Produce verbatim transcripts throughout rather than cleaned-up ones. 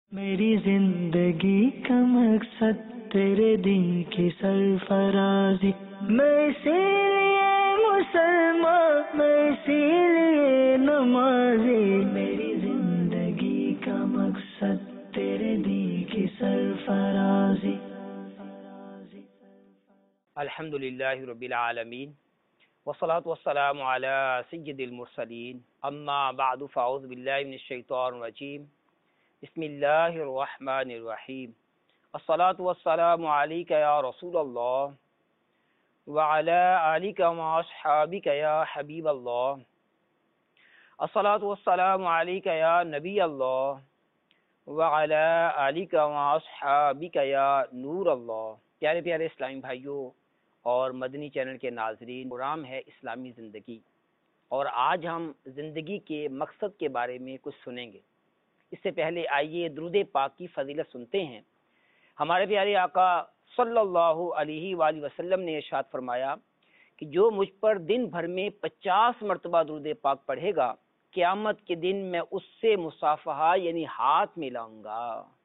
میری زندگی کا مقصد تیرے دین کی سرفرازی، میں اسی لیے مسلمان، میں اسی لیے نمازی، میری زندگی کا مقصد تیرے دین کی سرفرازی۔ الحمدللہ رب العالمین والصلاة والسلام علی سید المرسلین، اما بعد فاعوذ باللہ من الشیطان الرجیم، بسم اللہ الرحمن الرحیم، الصلاة والسلام علیک یا رسول اللہ وعلی آلک واصحابک یا حبیب اللہ، الصلاة والسلام علیک یا نبی اللہ وعلی آلک واصحابک یا نور اللہ۔ پیارے پیارے اسلامی بھائیوں اور مدنی چینل کے ناظرین، پروگرام ہے اسلامی زندگی، اور آج ہم زندگی کے مقصد کے بارے میں کچھ سنیں گے۔ اس سے پہلے آئیے درود پاک کی فضیلت سنتے ہیں۔ ہمارے پیارے آقا صلی اللہ علیہ وآلہ وسلم نے ارشاد فرمایا کہ جو مجھ پر دن بھر میں پچاس مرتبہ درود پاک پڑھے گا، قیامت کے دن میں اس سے مصافحہ یعنی ہاتھ ملاؤں گا۔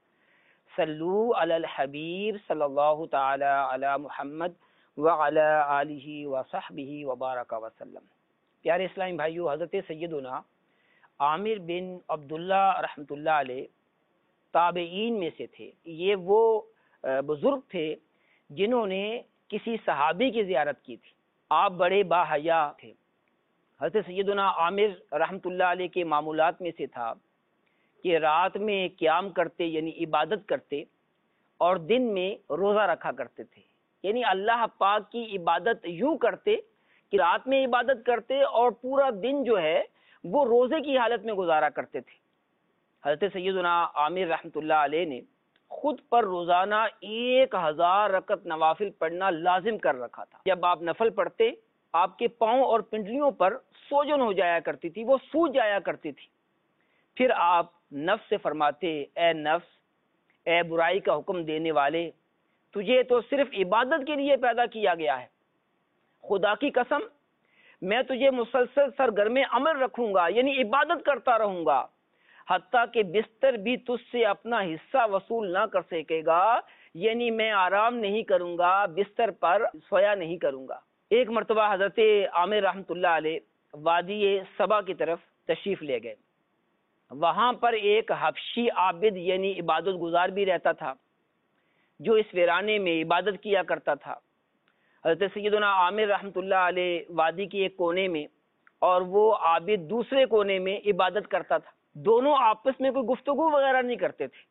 صلو علی الحبیب صلی اللہ تعالی علی محمد وعلی آلہ وصحبہ وبارک وسلم۔ پیارے اسلامی بھائیو، حضرت سیدنا عامر بن عبداللہ رحمۃ اللہ علیہ تابعین میں سے تھے۔ یہ وہ بزرگ تھے جنہوں نے کسی صحابی کی زیارت کی تھی۔ آپ بڑے باحیا تھے۔ حضرت سیدنا عامر رحمۃ اللہ علیہ کے معمولات میں سے تھا کہ رات میں قیام کرتے یعنی عبادت کرتے، اور دن میں روزہ رکھا کرتے تھے۔ یعنی اللہ پاک کی عبادت یوں کرتے کہ رات میں عبادت کرتے اور پورا دن جو ہے وہ روزے کی حالت میں گزارا کرتے تھے۔ حضرت سیدنا عامر رحمۃ اللہ علیہ نے خود پر روزانہ ایک ہزار رکعت نوافل پڑھنا لازم کر رکھا تھا۔ جب آپ نفل پڑھتے، آپ کے پاؤں اور پنڈلیوں پر سوجن ہو جایا کرتی تھی، وہ سوج جایا کرتی تھی۔ پھر آپ نفس سے فرماتے، اے نفس، اے برائی کا حکم دینے والے، تجھے تو صرف عبادت کے لیے پیدا کیا گیا ہے۔ خدا کی قسم، میں تجھے مسلسل سرگرم عمل رکھوں گا، یعنی عبادت کرتا رہوں گا، حتیٰ کہ بستر بھی تجھ سے اپنا حصہ وصول نہ کر سکے گا، یعنی میں آرام نہیں کروں گا، بستر پر سویا نہیں کروں گا۔ ایک مرتبہ حضرت عامر رحمۃ اللہ علیہ وادی صبا کی طرف تشریف لے گئے۔ وہاں پر ایک حبشی عابد یعنی عبادت گزار بھی رہتا تھا، جو اس ویرانے میں عبادت کیا کرتا تھا۔ حضرت سیدنا عامر رحمۃ اللہ علیہ وادی کے ایک کونے میں اور وہ عابد دوسرے کونے میں عبادت کرتا تھا۔ دونوں آپس میں کوئی گفتگو وغیرہ نہیں کرتے تھے۔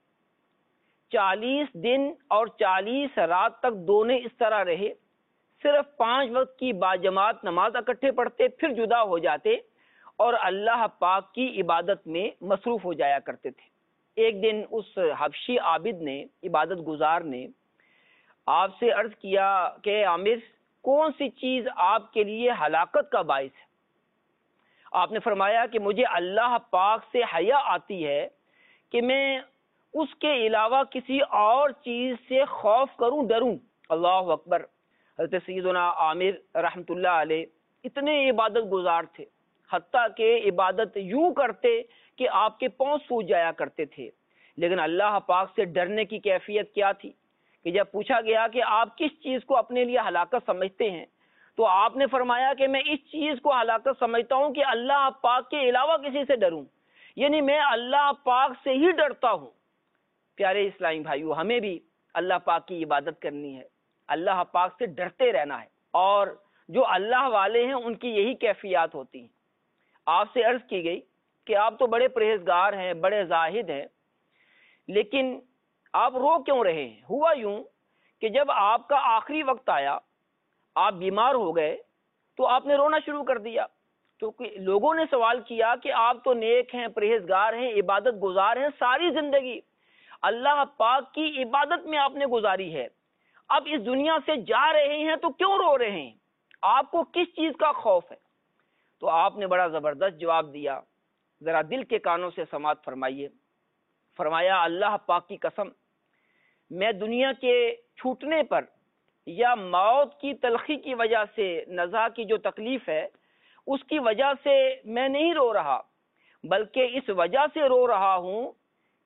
چالیس دن اور چالیس رات تک دونوں اس طرح رہے، صرف پانچ وقت کی باجماعت نماز اکٹھے پڑھتے، پھر جدا ہو جاتے اور اللہ پاک کی عبادت میں مصروف ہو جایا کرتے تھے۔ ایک دن اس حبشی عابد نے، عبادت گزار نے، آپ سے عرض کیا کہ عامر، کون سی چیز آپ کے لیے ہلاکت کا باعث ہے؟ آپ نے فرمایا کہ مجھے اللہ پاک سے حیا آتی ہے کہ میں اس کے علاوہ کسی اور چیز سے خوف کروں، ڈروں۔ اللہ اکبر۔ حضرت سیدنا عامر رحمۃ اللہ علیہ اتنے عبادت گزار تھے، حتیٰ کہ عبادت یوں کرتے کہ آپ کے پاؤں سوج جایا کرتے تھے، لیکن اللہ پاک سے ڈرنے کی کیفیت کیا تھی کہ جب پوچھا گیا کہ آپ کس چیز کو اپنے لیے ہلاکت سمجھتے ہیں، تو آپ نے فرمایا کہ میں اس چیز کو ہلاکت سمجھتا ہوں کہ اللہ پاک کے علاوہ کسی سے ڈروں، یعنی میں اللہ پاک سے ہی ڈرتا ہوں۔ پیارے اسلامی بھائیو، ہمیں بھی اللہ پاک کی عبادت کرنی ہے، اللہ پاک سے ڈرتے رہنا ہے، اور جو اللہ والے ہیں ان کی یہی کیفیات ہوتی ہیں۔ آپ سے عرض کی گئی کہ آپ تو بڑے پرہیزگار ہیں، بڑے زاہد ہیں، لیکن آپ رو کیوں رہے ہیں؟ ہوا یوں کہ جب آپ کا آخری وقت آیا، آپ بیمار ہو گئے، تو آپ نے رونا شروع کر دیا، کیونکہ لوگوں نے سوال کیا کہ آپ تو نیک ہیں، پرہیزگار ہیں، عبادت گزار ہیں، ساری زندگی اللہ پاک کی عبادت میں آپ نے گزاری ہے، اب اس دنیا سے جا رہے ہیں تو کیوں رو رہے ہیں؟ آپ کو کس چیز کا خوف ہے؟ تو آپ نے بڑا زبردست جواب دیا، ذرا دل کے کانوں سے سماعت فرمائیے۔ فرمایا، اللہ پاک کی قسم، میں دنیا کے چھوٹنے پر یا موت کی تلخی کی وجہ سے، نزا کی جو تکلیف ہے اس کی وجہ سے میں نہیں رو رہا، بلکہ اس وجہ سے رو رہا ہوں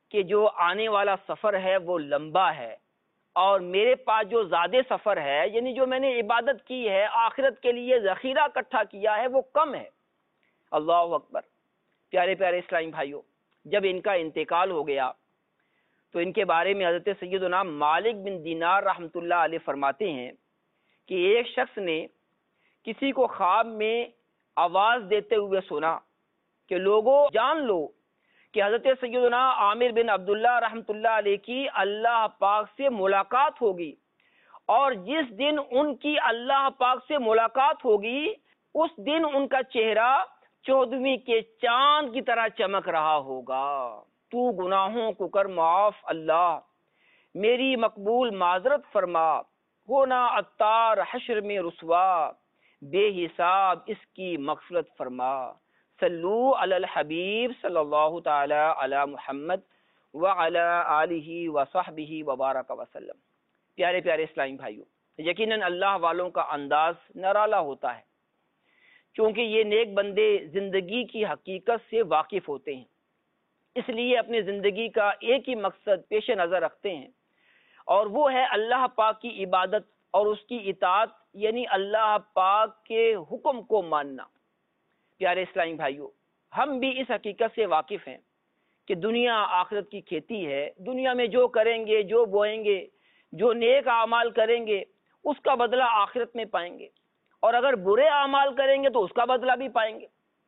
کہ جو آنے والا سفر ہے وہ لمبا ہے، اور میرے پاس جو زیادہ سفر ہے، یعنی جو میں نے عبادت کی ہے، آخرت کے لیے ذخیرہ اکٹھا کیا ہے، وہ کم ہے۔ اللہ اکبر۔ پیارے پیارے اسلامی بھائیوں، جب ان کا انتقال ہو گیا تو ان کے بارے میں حضرت سیدنا مالک بن دینار رحمۃ اللہ علیہ فرماتے ہیں کہ ایک شخص نے کسی کو خواب میں آواز دیتے ہوئے سنا کہ لوگوں جان لو کہ حضرت سیدنا عامر بن عبداللہ رحمۃ اللہ علیہ کی اللہ پاک سے ملاقات ہوگی، اور جس دن ان کی اللہ پاک سے ملاقات ہوگی اس دن ان کا چہرہ چودھویں کے چاند کی طرح چمک رہا ہوگا۔ تو گناہوں کو کر معاف اللہ، میری مقبول معذرت فرما، ہونا عطار حشر میں رسوا، بے حساب اس کی مغفرت فرما۔ صلو علی الحبیب صلی اللہ تعالی علی محمد وعلی آلہ وصحبہ وبارک وسلم۔ پیارے پیارے اسلامی بھائیوں، یقیناً اللہ والوں کا انداز نرالا ہوتا ہے، چونکہ یہ نیک بندے زندگی کی حقیقت سے واقف ہوتے ہیں، اس لیے اپنی زندگی کا ایک ہی مقصد پیش نظر رکھتے ہیں، اور وہ ہے اللہ پاک کی عبادت اور اس کی اطاعت، یعنی اللہ پاک کے حکم کو ماننا۔ پیارے اسلامی بھائیوں، ہم بھی اس حقیقت سے واقف ہیں کہ دنیا آخرت کی کھیتی ہے، دنیا میں جو کریں گے، جو بوئیں گے، جو نیک اعمال کریں گے، اس کا بدلہ آخرت میں پائیں گے، اور اگر برے اعمال کریں گے تو اس کا بدلہ بھی پائیں گے۔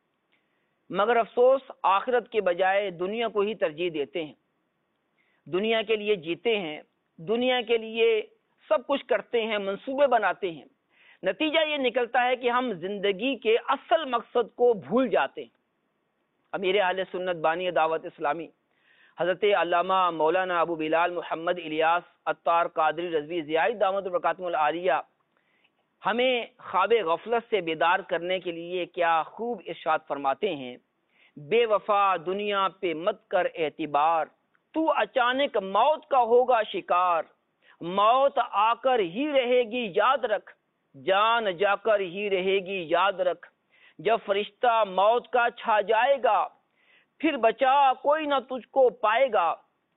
مگر افسوس، آخرت کے بجائے دنیا کو ہی ترجیح دیتے ہیں، دنیا کے لیے جیتے ہیں، دنیا کے لیے سب کچھ کرتے ہیں، منصوبے بناتے ہیں۔ نتیجہ یہ نکلتا ہے کہ ہم زندگی کے اصل مقصد کو بھول جاتے ہیں۔ امیر اہل سنت بانی دعوت اسلامی حضرت علامہ مولانا ابو بلال محمد الیاس عطار قادری رضوی زیائی دامت برکاتہم العالیہ ہمیں خواب غفلت سے بیدار کرنے کے لیے کیا خوب ارشاد فرماتے ہیں، بے وفا دنیا پہ مت کر اعتبار، تو اچانک موت کا ہوگا شکار، موت آ کر ہی رہے گی یاد رکھ، جان جا کر ہی رہے گی یاد رکھ، جب فرشتہ موت کا چھا جائے گا پھر بچا کوئی نہ تجھ کو پائے گا،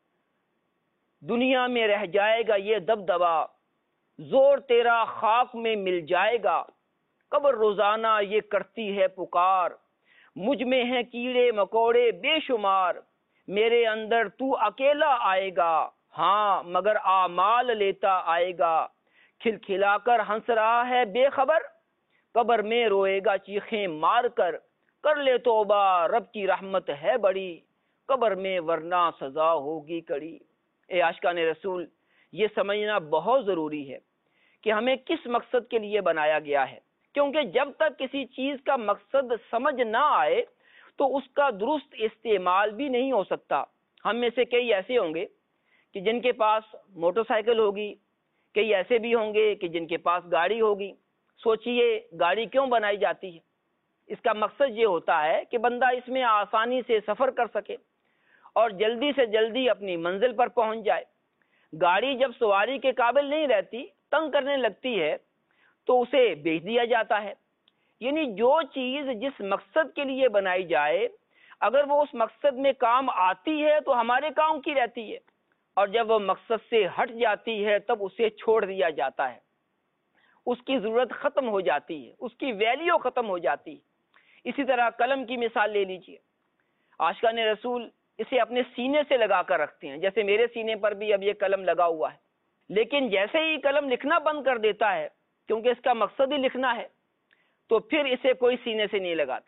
دنیا میں رہ جائے گا یہ دبدبا، زور تیرا خاک میں مل جائے گا، قبر روزانہ یہ کرتی ہے پکار، مجھ میں ہیں کیڑے مکوڑے بے شمار، میرے اندر تو اکیلا آئے گا، ہاں مگر اعمال لیتا آئے گا، کھل کھلا کر ہنس رہا ہے بے خبر، قبر میں روئے گا چیخیں مار کر، کر لے توبہ رب کی رحمت ہے بڑی، قبر میں ورنہ سزا ہوگی کڑی۔ اے عاشقان رسول، یہ سمجھنا بہت ضروری ہے کہ ہمیں کس مقصد کے لیے بنایا گیا ہے، کیونکہ جب تک کسی چیز کا مقصد سمجھ نہ آئے تو اس کا درست استعمال بھی نہیں ہو سکتا۔ ہم میں سے کئی ایسے ہوں گے کہ جن کے پاس موٹر سائیکل ہوگی، کئی ایسے بھی ہوں گے کہ جن کے پاس گاڑی ہوگی۔ سوچئے گاڑی کیوں بنائی جاتی ہے؟ اس کا مقصد یہ ہوتا ہے کہ بندہ اس میں آسانی سے سفر کر سکے اور جلدی سے جلدی اپنی منزل پر پہنچ جائے۔ گاڑی جب سواری کے قابل نہیں رہتی، تنگ کرنے لگتی ہے، تو اسے بیچ دیا جاتا ہے۔ یعنی جو چیز جس مقصد کے لیے بنائی جائے، اگر وہ اس مقصد میں کام آتی ہے تو ہمارے کام کی رہتی ہے، اور جب وہ مقصد سے ہٹ جاتی ہے تب اسے چھوڑ دیا جاتا ہے، اس کی ضرورت ختم ہو جاتی ہے، اس کی ویلیو ختم ہو جاتی ہے۔ اسی طرح قلم کی مثال لے لیجئے، عاشقان رسول اسے اپنے سینے سے لگا کر رکھتے ہیں، جیسے میرے سینے پر بھی اب یہ قلم لگا ہوا ہے، لیکن جیسے ہی قلم لکھنا بند کر دیتا ہے، کیونکہ اس کا مقصد ہی لکھنا ہے، تو پھر اسے کوئی سینے سے نہیں لگاتا۔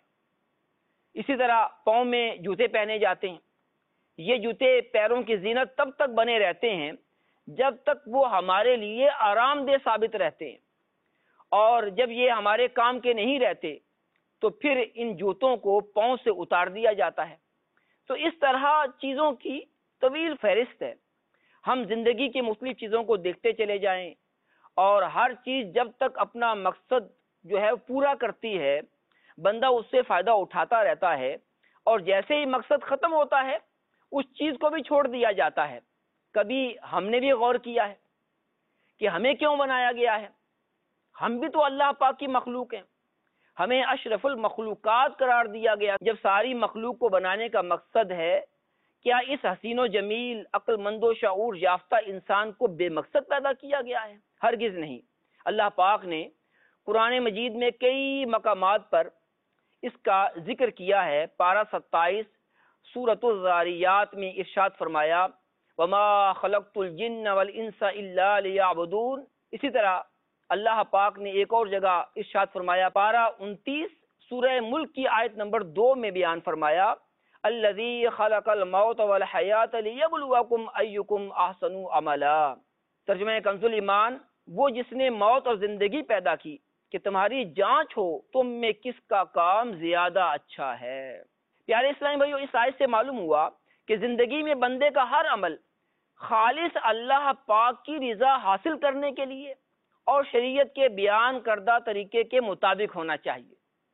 اسی طرح پاؤں میں جوتے پہنے جاتے ہیں، یہ جوتے پیروں کی زینت تب تک بنے رہتے ہیں جب تک وہ ہمارے لیے آرام دہ ثابت رہتے ہیں، اور جب یہ ہمارے کام کے نہیں رہتے تو پھر ان جوتوں کو پاؤں سے اتار دیا جاتا ہے۔ تو اس طرح چیزوں کی طویل فہرست ہے۔ ہم زندگی کی مختلف چیزوں کو دیکھتے چلے جائیں، اور ہر چیز جب تک اپنا مقصد جو ہے پورا کرتی ہے، بندہ اس سے فائدہ اٹھاتا رہتا ہے، اور جیسے ہی مقصد ختم ہوتا ہے اس چیز کو بھی چھوڑ دیا جاتا ہے۔ کبھی ہم نے بھی غور کیا ہے کہ ہمیں کیوں بنایا گیا ہے؟ ہم بھی تو اللہ پاک کی مخلوق ہیں، ہمیں اشرف المخلوقات قرار دیا گیا۔ جب ساری مخلوق کو بنانے کا مقصد ہے کیا اس حسین و جمیل عقل مند و شعور یافتہ انسان کو بے مقصد پیدا کیا گیا ہے؟ ہرگز نہیں۔ اللہ پاک نے قرآن مجید میں کئی مقامات پر اس کا ذکر کیا ہے۔ پارہ ستائیس سورۃ الذاریات میں ارشاد فرمایا وما خلقت الجن والانس الا لیعبدون۔ اسی طرح اللہ پاک نے ایک اور جگہ ارشاد فرمایا، پارہ انتیس سورہ ملک کی آیت نمبر دو میں بیان فرمایا الذی خلق الموت والحیات لیبلوکم ایکم احسن عملا۔ ترجمہ کنز الایمان، وہ جس نے موت اور زندگی پیدا کی کہ تمہاری جانچ ہو تم میں کس کا کام زیادہ اچھا ہے۔ پیارے اسلامی بھائیو، اس آیت سے معلوم ہوا کہ زندگی میں بندے کا ہر عمل خالص اللہ پاک کی رضا حاصل کرنے کے لیے اور شریعت کے بیان کردہ طریقے کے مطابق ہونا چاہیے۔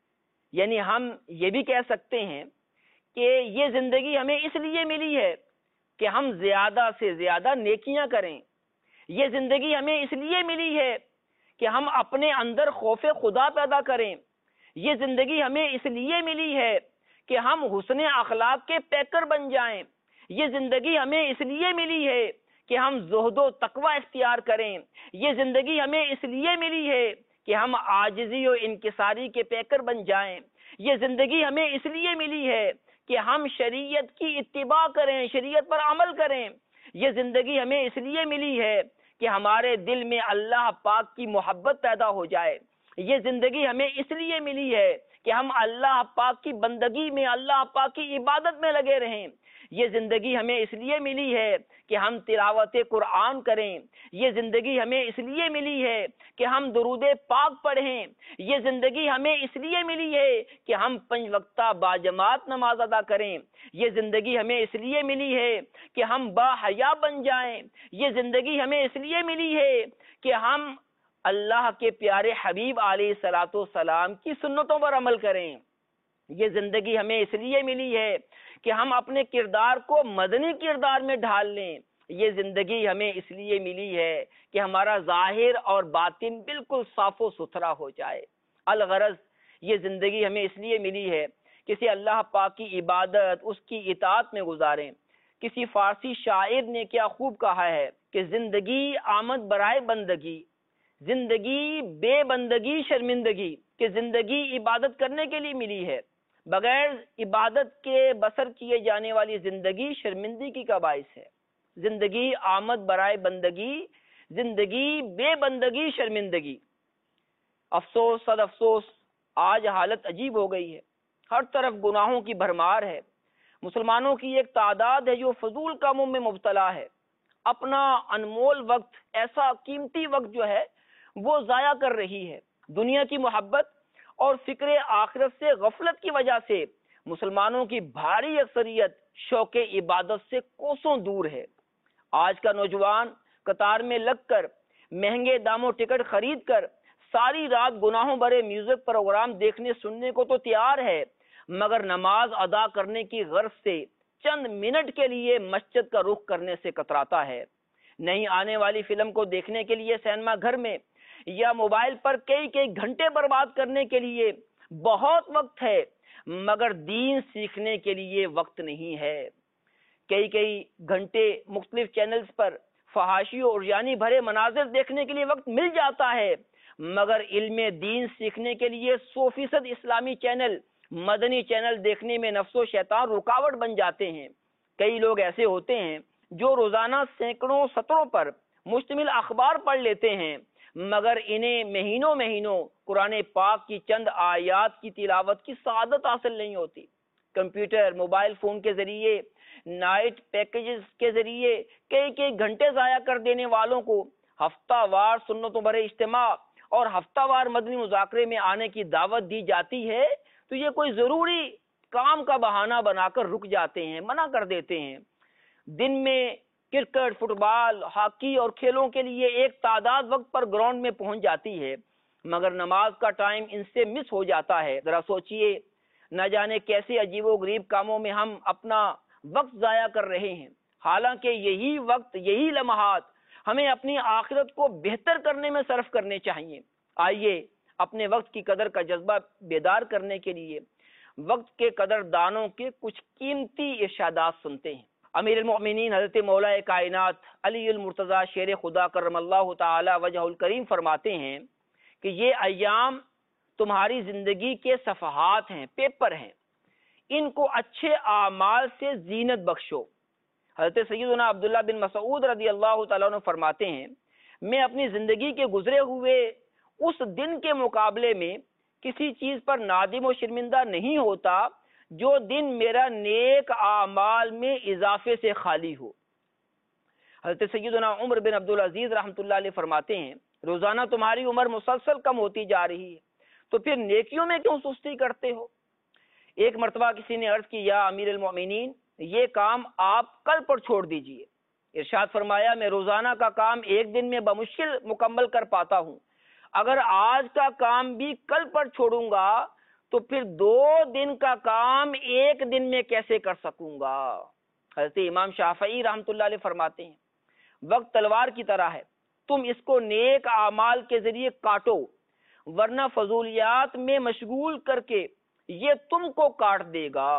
یعنی ہم یہ بھی کہہ سکتے ہیں کہ یہ زندگی ہمیں اس لیے ملی ہے کہ ہم زیادہ سے زیادہ نیکیاں کریں۔ یہ زندگی ہمیں اس لیے ملی ہے کہ ہم اپنے اندر خوف خدا پیدا کریں۔ یہ زندگی ہمیں اس لیے ملی ہے کہ ہم حسن اخلاق کے پیکر بن جائیں۔ یہ زندگی ہمیں اس لیے ملی ہے کہ ہم زہد و تقوی اختیار کریں۔ یہ زندگی ہمیں اس لیے ملی ہے کہ ہم عاجزی و انکساری کے پیکر بن جائیں۔ یہ زندگی ہمیں اس لیے ملی ہے کہ ہم شریعت کی اتباع کریں، شریعت پر عمل کریں۔ یہ زندگی ہمیں اس لیے ملی ہے کہ ہمارے دل میں اللہ پاک کی محبت پیدا ہو جائے۔ یہ زندگی ہمیں اس لیے ملی ہے کہ ہم اللہ پاک کی بندگی میں، اللہ پاک کی عبادت میں لگے رہیں۔ یہ زندگی ہمیں اس لیے ملی ہے کہ ہم تلاوت قرآن کریں۔ یہ زندگی ہمیں اس لیے ملی ہے کہ ہم درود پاک پڑھیں۔ یہ زندگی ہمیں اس لیے ملی ہے کہ ہم پنج وقتہ باجماعت نماز ادا کریں۔ یہ زندگی ہمیں اس لیے ملی ہے کہ ہم با حیا بن جائیں۔ یہ زندگی ہمیں اس لیے ملی ہے کہ ہم اللہ کے پیارے حبیب علیہ الصلوۃ والسلام کی سنتوں پر عمل کریں۔ یہ زندگی ہمیں اس لیے ملی ہے کہ ہم اپنے کردار کو مدنی کردار میں ڈھال لیں۔ یہ زندگی ہمیں اس لیے ملی ہے کہ ہمارا ظاہر اور باطن بالکل صاف و ستھرا ہو جائے۔ الغرض یہ زندگی ہمیں اس لیے ملی ہے کسی اللہ پاک کی عبادت، اس کی اطاعت میں گزاریں۔ کسی فارسی شاعر نے کیا خوب کہا ہے کہ زندگی آمد برائے بندگی، زندگی بے بندگی شرمندگی، کہ زندگی عبادت کرنے کے لیے ملی ہے، بغیر عبادت کے بسر کیے جانے والی زندگی شرمندگی کا باعث ہے۔ زندگی آمد برائے بندگی، زندگی بے بندگی شرمندگی۔ افسوس صد افسوس، آج حالت عجیب ہو گئی ہے، ہر طرف گناہوں کی بھرمار ہے۔ مسلمانوں کی ایک تعداد ہے جو فضول کاموں میں مبتلا ہے، اپنا انمول وقت، ایسا قیمتی وقت جو ہے وہ ضائع کر رہی ہے۔ دنیا کی محبت اور فکر آخرت سے غفلت کی وجہ سے مسلمانوں کی بھاری اکثریت شوق عبادت سے کوسوں دور ہے۔ آج کا نوجوان قطار میں لگ کر، مہنگے داموں ٹکٹ خرید کر ساری رات گناہوں بھرے میوزک پروگرام دیکھنے سننے کو تو تیار ہے، مگر نماز ادا کرنے کی غرض سے چند منٹ کے لیے مسجد کا رخ کرنے سے کتراتا ہے۔ نہیں آنے والی فلم کو دیکھنے کے لیے سینما گھر میں یا موبائل پر کئی کئی گھنٹے برباد کرنے کے لیے بہت وقت ہے، مگر دین سیکھنے کے لیے وقت نہیں ہے۔ کئی کئی گھنٹے مختلف چینلز پر فحاشی اور یعنی بھرے مناظر دیکھنے کے لیے وقت مل جاتا ہے، مگر علم دین سیکھنے کے لیے سو فیصد اسلامی چینل، مدنی چینل دیکھنے میں نفس و شیطان رکاوٹ بن جاتے ہیں۔ کئی لوگ ایسے ہوتے ہیں جو روزانہ سینکڑوں سطروں پر مشتمل اخبار پڑھ لیتے ہیں، مگر انہیں مہینوں مہینوں قرآن پاک کی چند آیات کی تلاوت کی سعادت حاصل نہیں ہوتی۔ کمپیوٹر، موبائل فون کے ذریعے، نائٹ پیکیجز کے ذریعے کئی کئی گھنٹے ضائع کر دینے والوں کو ہفتہ وار سنتوں بھرے اجتماع اور ہفتہ وار مدنی مذاکرے میں آنے کی دعوت دی جاتی ہے تو یہ کوئی ضروری کام کا بہانہ بنا کر رک جاتے ہیں، منع کر دیتے ہیں۔ دن میں کرکٹ، فٹ بال، ہاکی اور کھیلوں کے لیے ایک تعداد وقت پر گراؤنڈ میں پہنچ جاتی ہے، مگر نماز کا ٹائم ان سے مس ہو جاتا ہے۔ ذرا سوچئے، نہ جانے کیسے عجیب و غریب کاموں میں ہم اپنا وقت ضائع کر رہے ہیں، حالانکہ یہی وقت، یہی لمحات ہمیں اپنی آخرت کو بہتر کرنے میں صرف کرنے چاہیے۔ آئیے اپنے وقت کی قدر کا جذبہ بیدار کرنے کے لیے وقت کے قدر دانوں کے کچھ قیمتی ارشادات سنتے ہیں۔ امیر المؤمنین حضرت مولا کائنات علی المرتضیٰ شیر خدا کرم اللہ تعالی وجہ الکریم فرماتے ہیں کہ یہ ایام تمہاری زندگی کے صفحات ہیں، پیپر ہیں، ان کو اچھے اعمال سے زینت بخشو۔ حضرت سیدنا عبداللہ بن مسعود رضی اللہ تعالیٰ عنہ فرماتے ہیں میں اپنی زندگی کے گزرے ہوئے اس دن کے مقابلے میں کسی چیز پر نادم و شرمندہ نہیں ہوتا جو دن میرا نیک اعمال میں اضافے سے خالی ہو۔ حضرت سیدنا عمر بن عبدالعزیز رحمۃ اللہ علیہ فرماتے ہیں روزانہ تمہاری عمر مسلسل کم ہوتی جا رہی ہے تو پھر نیکیوں میں کیوں سستی کرتے ہو؟ ایک مرتبہ کسی نے عرض کی یا امیر المؤمنین یہ کام آپ کل پر چھوڑ دیجئے۔ ارشاد فرمایا میں روزانہ کا کام ایک دن میں بمشکل مکمل کر پاتا ہوں، اگر آج کا کام بھی کل پر چھوڑوں گا تو پھر دو دن کا کام ایک دن میں کیسے کر سکوں گا؟ حضرت امام شافعی رحمۃ اللہ علیہ فرماتے ہیں وقت تلوار کی طرح ہے، تم اس کو نیک اعمال کے ذریعے کاٹو ورنہ فضولیات میں مشغول کر کے یہ تم کو کاٹ دے گا۔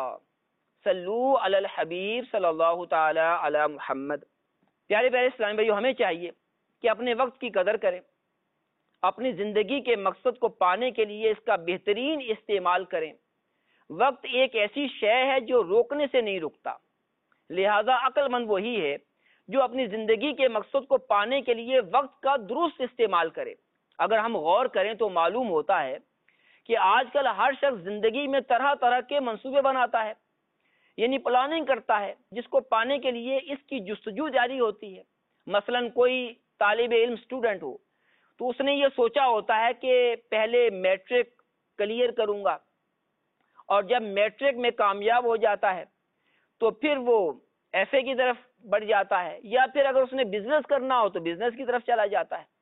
صلو علی الحبیب صلی اللہ تعالی علی محمد۔ پیارے پیارے اسلامی بھائیو، ہمیں چاہیے کہ اپنے وقت کی قدر کریں، اپنی زندگی کے مقصد کو پانے کے لیے اس کا بہترین استعمال کریں۔ وقت ایک ایسی شے ہے جو روکنے سے نہیں رکتا، لہذا عقل مند وہی ہے جو اپنی زندگی کے مقصد کو پانے کے لیے وقت کا درست استعمال کرے۔ اگر ہم غور کریں تو معلوم ہوتا ہے کہ آج کل ہر شخص زندگی میں طرح طرح کے منصوبے بناتا ہے، یعنی پلاننگ کرتا ہے، جس کو پانے کے لیے اس کی جستجو جاری ہوتی ہے۔ مثلا کوئی طالب علم اسٹوڈنٹ ہو تو اس نے یہ سوچا ہوتا ہے کہ پہلے میٹرک کلیئر کروں گا، اور جب میٹرک میں کامیاب ہو جاتا ہے تو پھر وہ ایف اے کی طرف بڑھ جاتا ہے، یا پھر اگر اس نے بزنس کرنا ہو تو بزنس کی طرف چلا جاتا ہے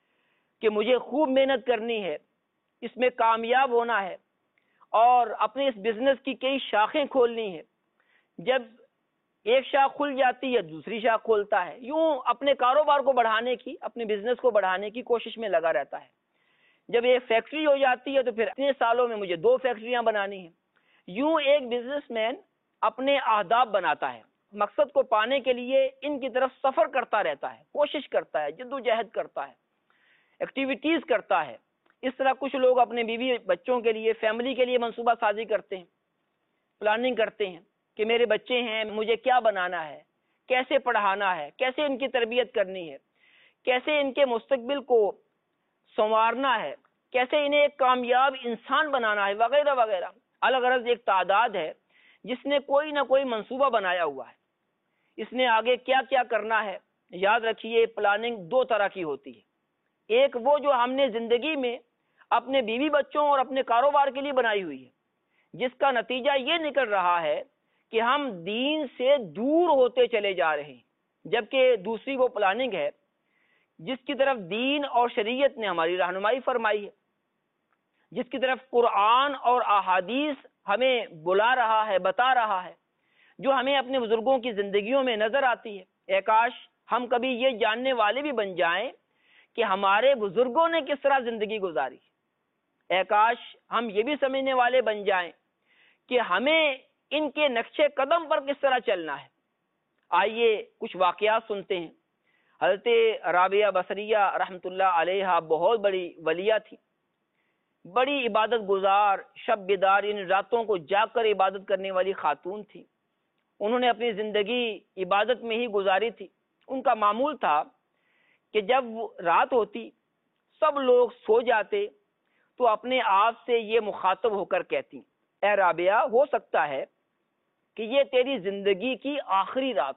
کہ مجھے خوب محنت کرنی ہے، اس میں کامیاب ہونا ہے اور اپنے اس بزنس کی کئی شاخیں کھولنی ہے۔ جب ایک شاخ کھل جاتی ہے دوسری شاخ کھولتا ہے، یوں اپنے کاروبار کو بڑھانے کی، اپنے بزنس کو بڑھانے کی کوشش میں لگا رہتا ہے۔ جب ایک فیکٹری ہو جاتی ہے تو پھر اتنے سالوں میں مجھے دو فیکٹریاں بنانی ہیں۔ یوں ایک بزنس مین اپنے اہداف بناتا ہے، مقصد کو پانے کے لیے ان کی طرف سفر کرتا رہتا ہے، کوشش کرتا ہے، جد و جہد کرتا ہے، ایکٹیویٹیز کرتا ہے۔ اس طرح کچھ لوگ اپنے بیوی بچوں کے لیے، فیملی کے لیے منصوبہ سازی کرتے ہیں، پلاننگ کرتے ہیں کہ میرے بچے ہیں، مجھے کیا بنانا ہے، کیسے پڑھانا ہے، کیسے ان کی تربیت کرنی ہے، کیسے ان کے مستقبل کو سنوارنا ہے، کیسے انہیں ایک کامیاب انسان بنانا ہے، وغیرہ وغیرہ۔ الغرض ایک تعداد ہے جس نے کوئی نہ کوئی منصوبہ بنایا ہوا ہے، اس نے آگے کیا کیا کرنا ہے۔ یاد رکھیے پلاننگ دو طرح کی ہوتی ہے، ایک وہ جو ہم نے زندگی میں اپنے بیوی بچوں اور اپنے کاروبار کے لیے بنائی ہوئی ہے، جس کا نتیجہ یہ نکل رہا ہے کہ ہم دین سے دور ہوتے چلے جا رہے ہیں، جبکہ دوسری وہ پلاننگ ہے جس کی طرف دین اور شریعت نے ہماری رہنمائی فرمائی ہے، جس کی طرف قرآن اور احادیث ہمیں بلا رہا ہے، بتا رہا ہے، جو ہمیں اپنے بزرگوں کی زندگیوں میں نظر آتی ہے۔ اے کاش ہم کبھی یہ جاننے والے بھی بن جائیں کہ ہمارے بزرگوں نے کس طرح زندگی گزاری، اے کاش ہم یہ بھی سمجھنے والے بن جائیں کہ ہمیں ان کے نقشے قدم پر کس طرح چلنا ہے۔ آئیے کچھ واقعات سنتے ہیں۔ حضرت رابعہ بصریہ رحمۃ اللہ علیہ بہت بڑی ولیہ تھی، بڑی عبادت گزار، شب بیدار، ان راتوں کو جاگ کر عبادت کرنے والی خاتون تھی۔ انہوں نے اپنی زندگی عبادت میں ہی گزاری تھی۔ ان کا معمول تھا کہ جب رات ہوتی، سب لوگ سو جاتے تو اپنے آپ سے یہ مخاطب ہو کر کہتی، اے رابعہ، ہو سکتا ہے کہ یہ تیری زندگی کی آخری رات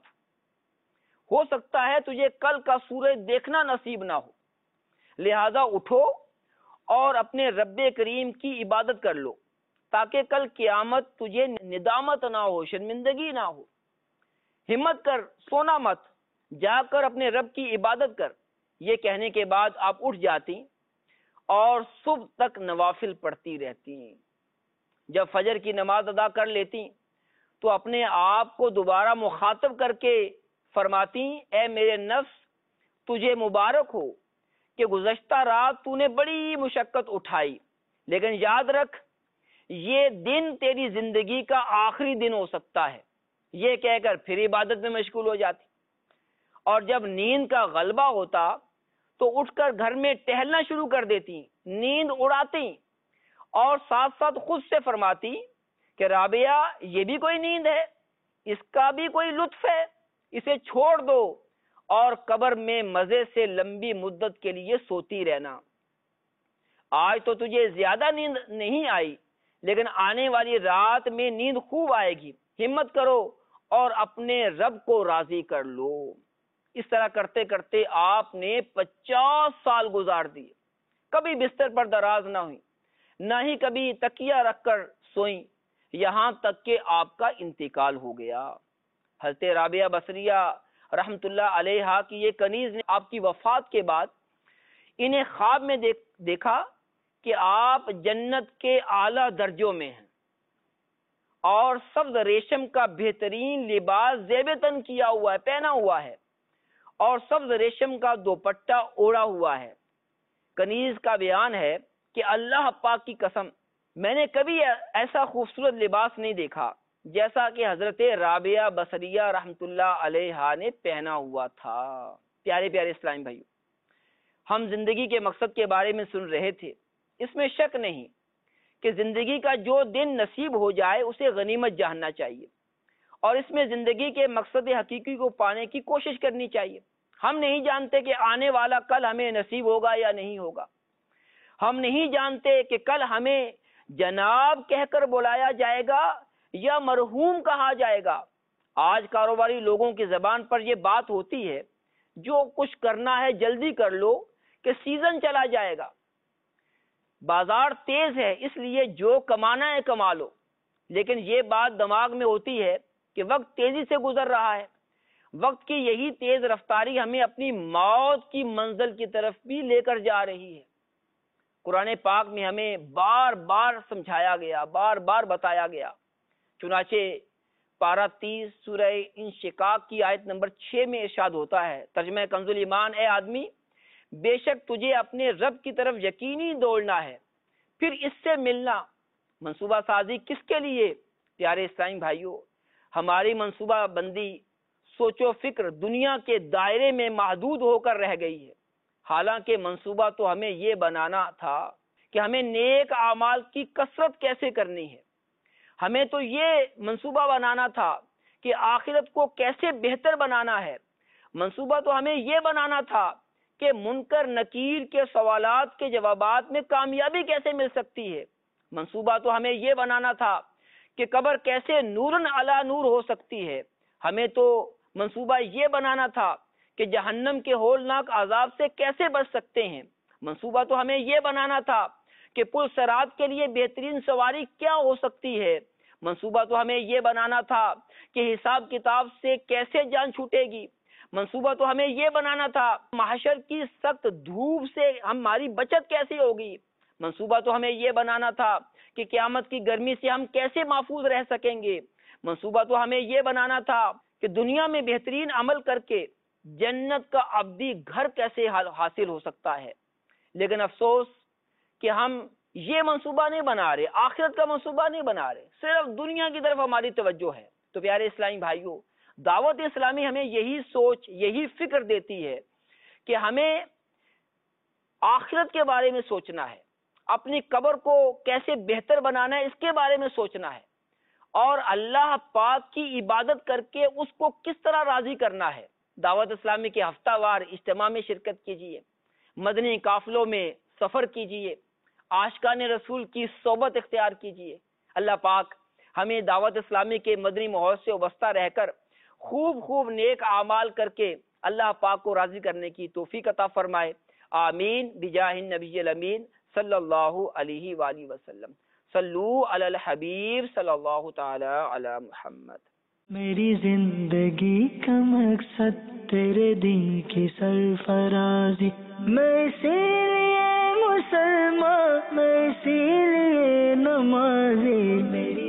ہو، ہو سکتا ہے تجھے کل کا سورج دیکھنا نصیب نہ ہو، لہذا اٹھو اور اپنے رب کریم کی عبادت کر لو تاکہ کل قیامت تجھے ندامت نہ ہو، شرمندگی نہ ہو۔ ہمت کر، سونا مت، جا کر اپنے رب کی عبادت کر۔ یہ کہنے کے بعد آپ اٹھ جاتی اور صبح تک نوافل پڑھتی رہتی۔ جب فجر کی نماز ادا کر لیتی تو اپنے آپ کو دوبارہ مخاطب کر کے فرماتی، اے میرے نفس، تجھے مبارک ہو کہ گزشتہ رات تو نے بڑی مشقت اٹھائی، لیکن یاد رکھ یہ دن تیری زندگی کا آخری دن ہو سکتا ہے، یہ کہہ کر پھر عبادت میں مشغول ہو جاتی، اور جب نیند کا غلبہ ہوتا تو اٹھ کر گھر میں ٹہلنا شروع کر دیتی، نیند اڑاتی، اور ساتھ ساتھ خود سے فرماتی کہ رابعہ یہ بھی کوئی نیند ہے، اس کا بھی کوئی لطف ہے، اسے چھوڑ دو اور قبر میں مزے سے لمبی مدت کے لیے سوتی رہنا۔ آج تو تجھے زیادہ نیند نہیں آئی، لیکن آنے والی رات میں نیند خوب آئے گی، ہمت کرو اور اپنے رب کو راضی کر لو۔ اس طرح کرتے کرتے آپ نے پچاس سال گزار دیے، کبھی بستر پر دراز نہ ہوئی، نہ ہی کبھی تکیہ رکھ کر سوئیں، یہاں تک کہ آپ کا انتقال ہو گیا۔ حضرت رابعہ بصریہ رحمت اللہ علیہا کی یہ کنیز نے آپ کی وفات کے بعد انہیں خواب میں دیکھا کہ آپ جنت کے اعلیٰ درجوں میں ہیں اور سبز ریشم کا بہترین لباس زیب تن کیا ہوا ہے، پہنا ہوا ہے، اور سبز ریشم کا دوپٹہ اوڑھا ہوا ہے۔ کنیز کا بیان ہے کہ اللہ پاک کی قسم، میں نے کبھی ایسا خوبصورت لباس نہیں دیکھا جیسا کہ حضرت رابعہ بصریہ رحمت اللہ علیہا نے پہنا ہوا تھا۔ پیارے پیارے اسلام بھائیو، ہم زندگی کے مقصد کے بارے میں سن رہے تھے۔ اس میں شک نہیں کہ زندگی کا جو دن نصیب ہو جائے اسے غنیمت جاننا چاہیے، اور اس میں زندگی کے مقصد حقیقی کو پانے کی کوشش کرنی چاہیے۔ ہم نہیں جانتے کہ آنے والا کل ہمیں نصیب ہوگا یا نہیں ہوگا، ہم نہیں جانتے کہ کل ہمیں جناب کہہ کر بلایا جائے گا یا مرحوم کہا جائے گا۔ آج کاروباری لوگوں کی زبان پر یہ بات ہوتی ہے، جو کچھ کرنا ہے جلدی کر لو کہ سیزن چلا جائے گا، بازار تیز ہے اس لیے جو کمانا ہے کما لو۔ لیکن یہ بات دماغ میں ہوتی ہے کہ وقت تیزی سے گزر رہا ہے، وقت کی یہی تیز رفتاری ہمیں اپنی موت کی منزل کی طرف بھی لے کر جا رہی ہے۔ قرآن پاک میں ہمیں بار بار سمجھایا گیا، بار بار بتایا گیا۔ چنانچہ پارہ تیس سورہ انشقاق کی آیت نمبر چھ میں ارشاد ہوتا ہے، ترجمہ کنز ایمان، اے آدمی بے شک تجھے اپنے رب کی طرف یقینی دوڑنا ہے، پھر اس سے ملنا۔ منصوبہ سازی کس کے لیے؟ پیارے اسلامی بھائیوں، ہماری منصوبہ بندی، سوچ و فکر دنیا کے دائرے میں محدود ہو کر رہ گئی ہے، حالانکہ منصوبہ تو ہمیں یہ بنانا تھا کہ ہمیں نیک اعمال کی کثرت کیسے کرنی ہے، ہمیں تو یہ منصوبہ بنانا تھا کہ آخرت کو کیسے بہتر بنانا ہے، منصوبہ تو ہمیں یہ بنانا تھا کہ منکر نکیر کے سوالات کے جوابات میں کامیابی کیسے مل سکتی ہے، منصوبہ تو ہمیں یہ بنانا تھا کہ قبر کیسے نورن علی نور ہو سکتی ہے، ہمیں تو منصوبہ یہ بنانا تھا کہ جہنم کے ہولناک عذاب سے کیسے بچ سکتے ہیں، منصوبہ تو ہمیں یہ بنانا تھا کہ پل صراط کے لیے بہترین سواری کیا ہو سکتی ہے، منصوبہ تو ہمیں یہ بنانا تھا کہ حساب کتاب سے کیسے جان چھوٹے گی، منصوبہ تو ہمیں یہ بنانا تھا محشر کی سخت دھوپ سے ہماری بچت کیسے ہوگی، منصوبہ تو ہمیں یہ بنانا تھا کہ قیامت کی گرمی سے ہم کیسے محفوظ رہ سکیں گے، منصوبہ تو ہمیں یہ بنانا تھا کہ دنیا میں بہترین عمل کر کے جنت کا ابدی گھر کیسے حاصل ہو سکتا ہے۔ لیکن افسوس کہ ہم یہ منصوبہ نہیں بنا رہے، آخرت کا منصوبہ نہیں بنا رہے، صرف دنیا کی طرف ہماری توجہ ہے۔ تو پیارے اسلامی بھائیوں، دعوت اسلامی ہمیں یہی سوچ، یہی فکر دیتی ہے کہ ہمیں آخرت کے بارے میں سوچنا ہے، اپنی قبر کو کیسے بہتر بنانا ہے اس کے بارے میں سوچنا ہے، اور اللہ پاک کی عبادت کر کے اس کو کس طرح راضی کرنا ہے۔ دعوت اسلامی کے ہفتہ وار اجتماع میں شرکت کیجیے، مدنی قافلوں میں سفر کیجیے، عاشقان رسول کی صحبت اختیار کیجیے۔ اللہ پاک ہمیں دعوت اسلامی کے مدنی ماحول سے وابستہ رہ کر خوب خوب نیک اعمال کر کے اللہ پاک کو راضی کرنے کی توفیق عطا فرمائے، آمین بجاہ النبی الامین صلی اللہ علیہ وآلہ وسلم۔ صلو علی الحبیب صلی اللہ تعالی علی محمد۔ میری زندگی کا مقصد تیرے دین کی سرفرازی، میں اسی لیے مسلمان، میں اسی لیے نمازی، میری